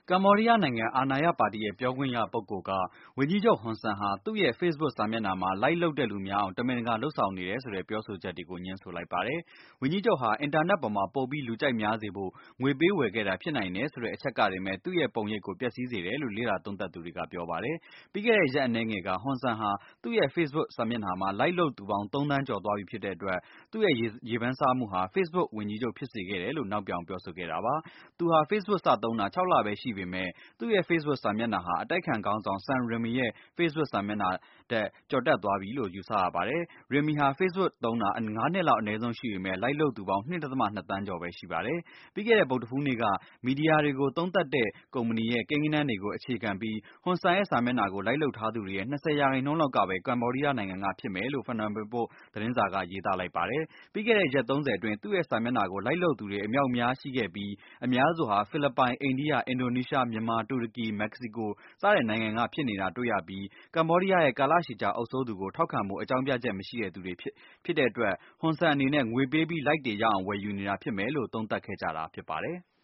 ကမ္ဘောဒီးယားနိုင်ငံအာဏာရပါတီရဲ့ပြောခွင့်ရပုဂ္ဂိုလ်ကဝန်ကြီးချုပ်ဟွန်ဆန်ဟာသူ့ရဲ့ Facebook စာမျက်နှာမှာ လိုက်လုပ်တဲ့လူများအောင်တမင်တကာလုပ်ဆောင်နေတယ်ဆိုတဲ့ပြောဆိုချက်တွေကိုငြင်းဆိုလိုက်ပါတယ်။ ဝန်ကြီးချုပ်ဟာအင်တာနက်ပေါ်မှာပိုပြီးလူကြိုက်များစေဖို့ငွေပေးဝယ်ခဲ့တာဖြစ်နိုင်တယ်ဆိုတဲ့အချက်ကတည်းကသူ့ရဲ့ပုံရိပ်ကိုပျက်စီးစေတယ်လို့လေ့လာသုံးသပ်သူတွေကပြောပါတယ်။ ပြီးခဲ့တဲ့ရက်အနည်းငယ်ကဟွန်ဆန်ဟာသူ့ရဲ့ Facebook စာမျက်နှာမှာ လိုက်လုပ်သူပေါင်း 3 သန်းကျော်သွားပြီဖြစ်တဲ့အတွက်သူ့ရဲ့ရေပန်းစားမှုဟာ Facebook ဝန်ကြီးချုပ်ဖြစ်စေခဲ့တယ်လို့နောက်ပြောင်ပြောဆိုခဲ့တာပါ။ သူဟာ Facebook စသုံးတာ 6 လပဲရှိပေမဲ့သူ့ရဲ့ Facebook စာမျက်နှာဟာအတိုက်အခံခေါင်းဆောင် Sam Raimy ရဲ့ Facebook စာမျက်နှာထက်ကျော်တက်သွားပြီလို့ယူဆရပါတယ်။ Raimy ဟာ Facebook သုံးတာ 5 နှစ်လောက်အနည်းဆုံးရှိပေမဲ့ လိုက်လုပ်သူပေါင်း 2.2 သန်းကျော်ပဲရှိပါတယ်။ ပြီးခဲ့တဲ့ဗုဒ္ဓဟူးနေ့က မီဒီယာတွေကိုသုံးသပ်တဲ့ကုမ္ပဏီရဲ့ကိန်းဂဏန်းတွေကိုအခြေခံပြီး ဟွန်ဆန်ရဲ့စာမျက်နှာကိုလိုက်လုပ်ထားသူတွေရဲ့ 20% လောက်ကပဲ ကမ္ဘောဒီးယားနိုင်ငံကဖြစ်မယ်လို့ Phnom Penh Post သတင်းစာကရေးသားလိုက်ပါတယ်။ ပြီးခဲ့တဲ့ရက် 30 အတွင်းသူ့ရဲ့စာမျက်နှာကိုလိုက်လုပ်သူတွေအမြောက်အများရှိခဲ့ပြီး အများစုဟာ ဖိလစ်ပိုင်၊ အိန္ဒိယ၊ အင်ဒိုနီးရှား၊ မြန်မာ၊ တူရကီ၊ မက္ကဆီကို စတဲ့နိုင်ငံကဖြစ်နေတာတွေ့ရပြီး ကမ္ဘောဒီးယားရဲ့ကာလရှည်ကြာအုပ်စိုးသူကိုထောက်ခံဖို့အကြောင်းပြချက်မရှိတဲ့သူတွေဖြစ်တဲ့အတွက် ဟွန်ဆန်အနေနဲ့ငွေပေးပြီး like တွေရအောင်ဝယ်ယူနေတာဖြစ်မယ်လို့သုံးသပ်ခဲ့ကြတာဖြစ်ပါတယ်။